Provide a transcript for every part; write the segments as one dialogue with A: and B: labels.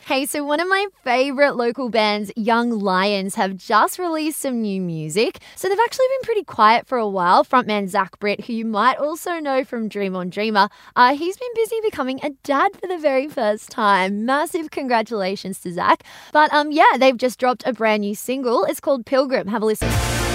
A: Hey, so one of my favorite local bands, Young Lions, have just released some new music. So they've actually been pretty quiet for a while. Frontman Zach Britt, who you might also know from Dream on Dreamer, he's been busy becoming a dad for the very first time. Massive congratulations to Zach. But yeah, they've just dropped a brand new single. It's called Pilgrim. Have a listen.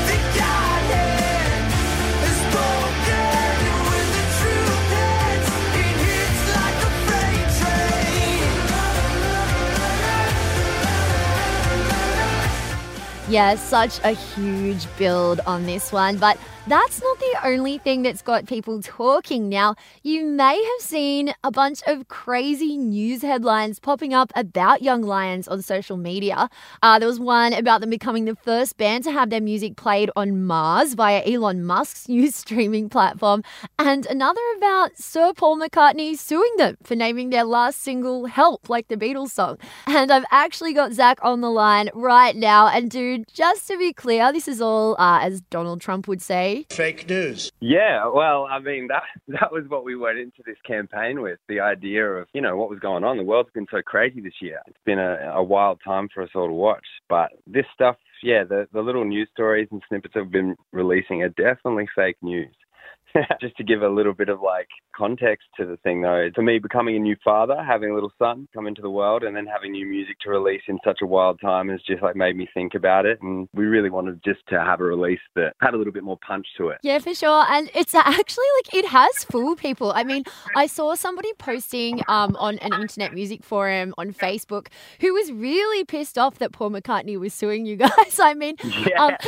A: Yeah, such a huge build on this one, but that's not the only thing that's got people talking. Now, you may have seen a bunch of crazy news headlines popping up about Young Lions on social media. There was one about them becoming the first band to have their music played on Mars via Elon Musk's new streaming platform, and another about Sir Paul McCartney suing them for naming their last single Help, like the Beatles song. And I've actually got Zach on the line right now, and dude, just to be clear, this is all, as Donald Trump would say,
B: fake news.
C: Yeah, well, I mean, that was what we went into this campaign with, the idea of, what was going on. The world's been so crazy this year. It's been a wild time for us all to watch. But this stuff, yeah, the little news stories and snippets I've been releasing are definitely fake news. Just to give a little bit of context to the thing though, for me becoming a new father, having a little son come into the world and then having new music to release in such a wild time has just made me think about it, and we really wanted just to have a release that had a little bit more punch to it.
A: Yeah, for sure. And it's actually it has fooled people. I mean, I saw somebody posting on an internet music forum on Facebook who was really pissed off that Paul McCartney was suing you guys. I mean,
C: yeah.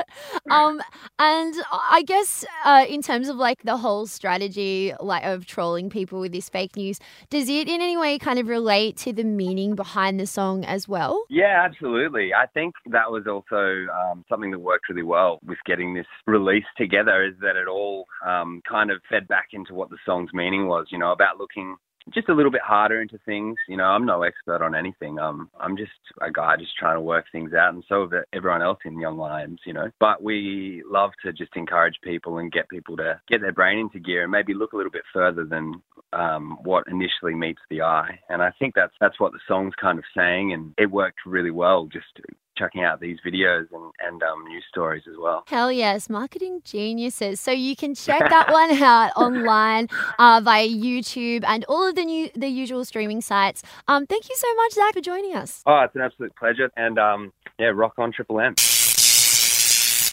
A: And I guess in terms of the whole strategy of trolling people with this fake news, does it in any way kind of relate to the meaning behind the song as well?
C: Yeah, absolutely. I think that was also something that worked really well with getting this release together, is that it all kind of fed back into what the song's meaning was, about looking just a little bit harder into things. I'm no expert on anything. I'm just a guy just trying to work things out, and so is everyone else in Young Lions, But we love to just encourage people and get people to get their brain into gear and maybe look a little bit further than what initially meets the eye. And I think that's what the song's kind of saying, and it worked really well just checking out these videos and news stories as well.
A: Hell yes, marketing geniuses. So you can check that one out online via YouTube and all of the usual streaming sites. Thank you so much, Zach, for joining us.
C: Oh, it's an absolute pleasure. And rock on Triple M.